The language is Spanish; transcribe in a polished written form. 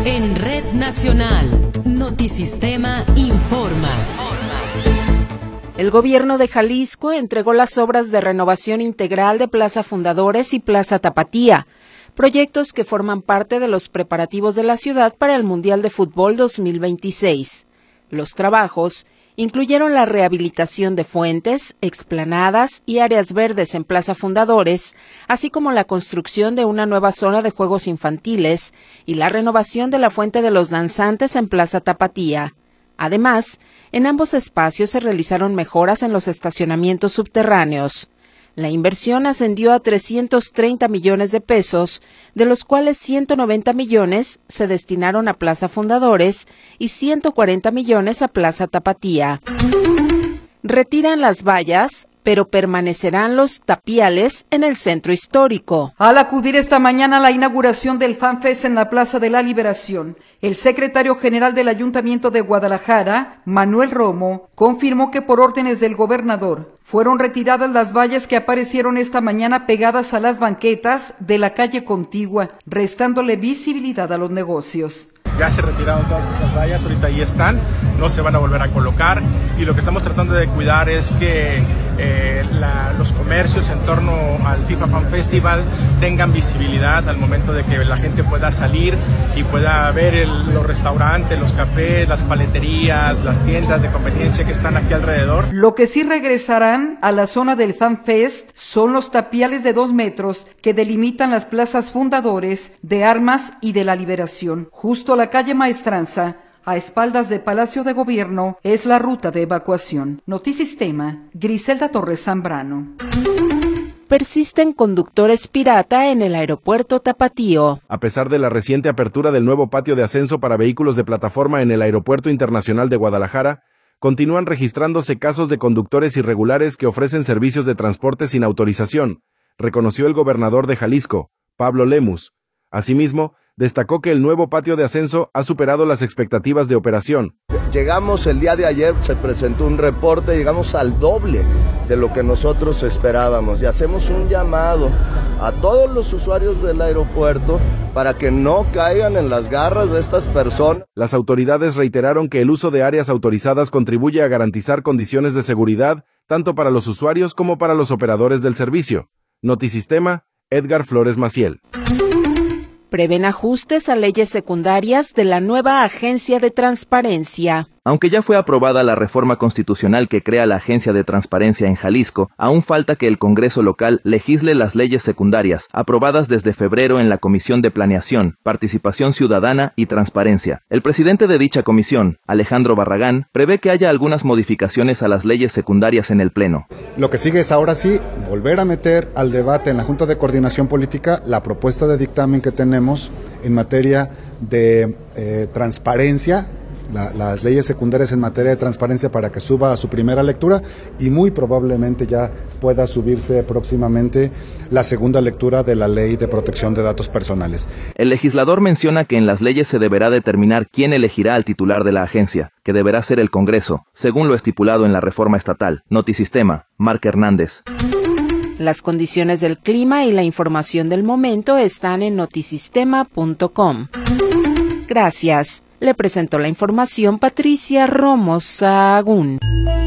En Red Nacional, Notisistema informa. El gobierno de Jalisco entregó las obras de renovación integral de Plaza Fundadores y Plaza Tapatía, proyectos que forman parte de los preparativos de la ciudad para el Mundial de Fútbol 2026. Los trabajos incluyeron la rehabilitación de fuentes, explanadas y áreas verdes en Plaza Fundadores, así como la construcción de una nueva zona de juegos infantiles y la renovación de la Fuente de los Danzantes en Plaza Tapatía. Además, en ambos espacios se realizaron mejoras en los estacionamientos subterráneos. La inversión ascendió a 330 millones de pesos, de los cuales 190 millones se destinaron a Plaza Fundadores y 140 millones a Plaza Tapatía. Retiran las vallas, pero permanecerán los tapiales en el centro histórico. Al acudir esta mañana a la inauguración del FanFest en la Plaza de la Liberación, el secretario general del Ayuntamiento de Guadalajara, Manuel Romo, confirmó que por órdenes del gobernador fueron retiradas las vallas que aparecieron esta mañana pegadas a las banquetas de la calle contigua, restándole visibilidad a los negocios. Ya se retiraron todas estas vallas, ahorita ahí están, no se van a volver a colocar, y lo que estamos tratando de cuidar es que los comercios en torno al FIFA Fan Festival tengan visibilidad al momento de que la gente pueda salir y pueda ver los restaurantes, los cafés, las paleterías, las tiendas de conveniencia que están aquí alrededor. Lo que sí regresarán a la zona del Fan Fest son los tapiales de 2 metros que delimitan las plazas Fundadores, de Armas y de la Liberación. Justo a la calle Maestranza, a espaldas de Palacio de Gobierno, es la ruta de evacuación. Notisistema, Griselda Torres Zambrano. Persisten conductores pirata en el aeropuerto Tapatío. A pesar de la reciente apertura del nuevo patio de ascenso para vehículos de plataforma en el Aeropuerto Internacional de Guadalajara, continúan registrándose casos de conductores irregulares que ofrecen servicios de transporte sin autorización, reconoció el gobernador de Jalisco, Pablo Lemus. Asimismo, destacó que el nuevo patio de ascenso ha superado las expectativas de operación. Llegamos el día de ayer, se presentó un reporte, llegamos al doble de lo que nosotros esperábamos y hacemos un llamado a todos los usuarios del aeropuerto para que no caigan en las garras de estas personas. Las autoridades reiteraron que el uso de áreas autorizadas contribuye a garantizar condiciones de seguridad tanto para los usuarios como para los operadores del servicio. Notisistema, Edgar Flores Maciel. Prevén ajustes a leyes secundarias de la nueva Agencia de Transparencia. Aunque ya fue aprobada la reforma constitucional que crea la Agencia de Transparencia en Jalisco, aún falta que el Congreso local legisle las leyes secundarias, aprobadas desde febrero en la Comisión de Planeación, Participación Ciudadana y Transparencia. El presidente de dicha comisión, Alejandro Barragán, prevé que haya algunas modificaciones a las leyes secundarias en el Pleno. Lo que sigue es ahora sí volver a meter al debate en la Junta de Coordinación Política la propuesta de dictamen que tenemos en materia de transparencia, las leyes secundarias en materia de transparencia para que suba a su primera lectura y muy probablemente ya pueda subirse próximamente la segunda lectura de la Ley de Protección de Datos Personales. El legislador menciona que en las leyes se deberá determinar quién elegirá al titular de la agencia, que deberá ser el Congreso, según lo estipulado en la reforma estatal. Notisistema, Marc Hernández. Las condiciones del clima y la información del momento están en notisistema.com. Gracias. Le presentó la información Patricia Romo Sahagún.